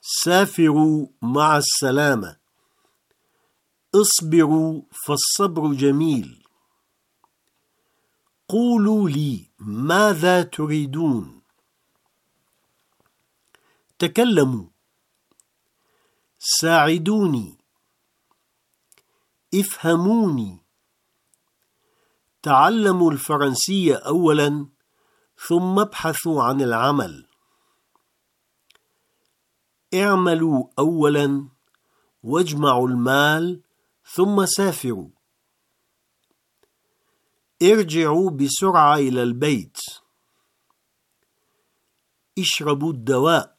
سافروا مع السلامة. اصبروا فالصبر جميل. قولوا لي ماذا تريدون. تكلموا. ساعدوني. افهموني. تعلموا الفرنسية أولاً ثم ابحثوا عن العمل. اعملوا أولاً واجمعوا المال ثم سافروا. ارجعوا بسرعة إلى البيت. اشربوا الدواء.